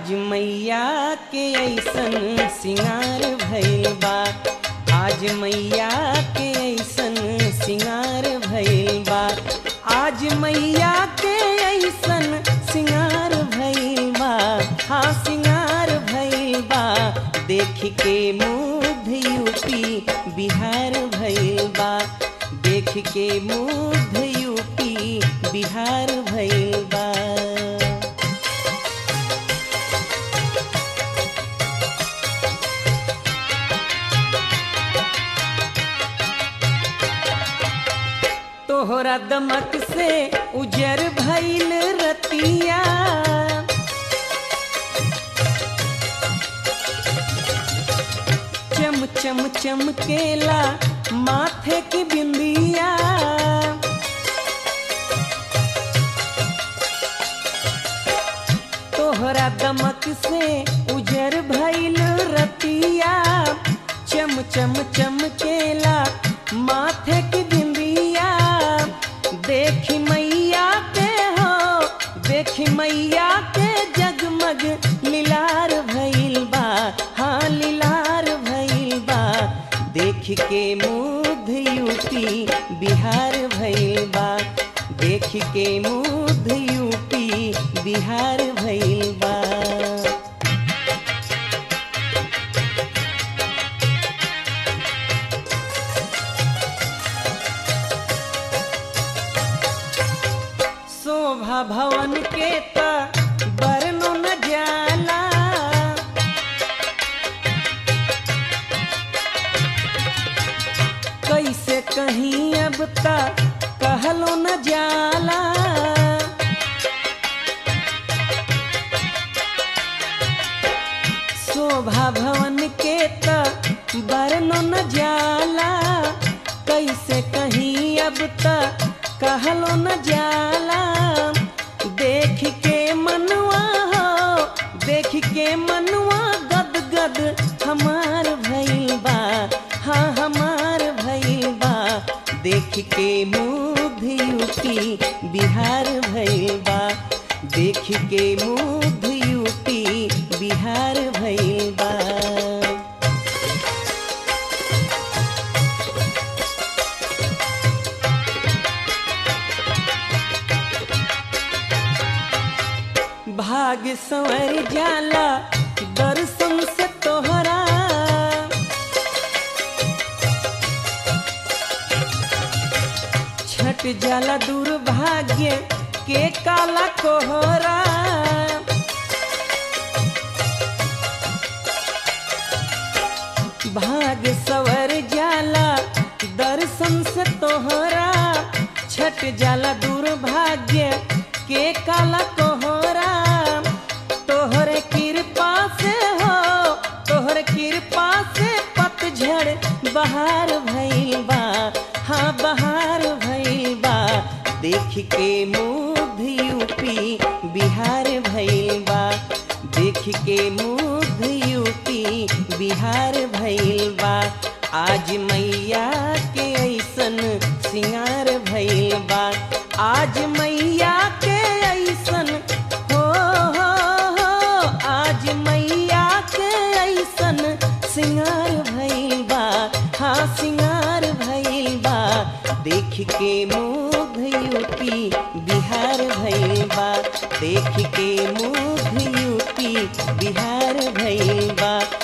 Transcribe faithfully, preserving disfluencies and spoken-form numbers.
आज मैया के ऐसन सिंगार भइल बा। आज मैया के ऐसन सिंगार भइल बा। आज मैया के ऐसन सिंगार भइल बा। हाँ सिंगार भइल बा। देख के मुग्ध यूपी बिहार भइल बा। देख के मुग्ध यूपी बिहार भइल बा। तोहरा दमक से उजर भइल रतिया। चम चम चमकेला माथे की बिंदिया। तोहरा दमक से उजर भइल रतिया। चम चम चमकेला माथे की बिंदिया। देखी मैया के हो देखी मैया के जगमग लीलार भइल बा। हाँ लीलार भइल बा। देख के मुग्ध यूपी बिहार भइल बा। देख के मुग्ध यूपी बिहार भइल बा। शोभा भवन के त बरनो न जाला। कैसे कहीं अब तक कहलो न जाला। शोभा भवन के त बरनो न जाला। कैसे कहीं अब तक कहलो न जाला। देख के मनवा हो देख के मनवा गद गद हमार भइल बा। हाँ हमार भइल बा। देख के मुग्ध यूपी बिहार भइल बा। देख के मुग्ध यूपी बिहार भइल बा। भाग संवर जाला दर्शन से तोहरा। छट जाला दुर्भाग्य के काला कोहरा। भाग संवर जाला दर्शन से तोहरा। छट जाला दुर्भाग्य के काला कोहरा। तोहरे कृपा से हो तोहरे कृपा से पतझड़ बहार भइल बा। हाँ बहार भइल बा। देख के मुग्ध यूपी बिहार भइल बा। देख के मुग्ध यूपी बिहार भइल बा। आज मैया के ऐसन सिंगार भइल बा। आज मैया के ऐसन हो हो हो आज मैया के ऐसन सिंगार भइल बा। हाँ सिंगार भइल बा। देख के मुग्ध यूपी बिहार भइल बा। देख के मुग्ध यूपी बिहार भइल बा।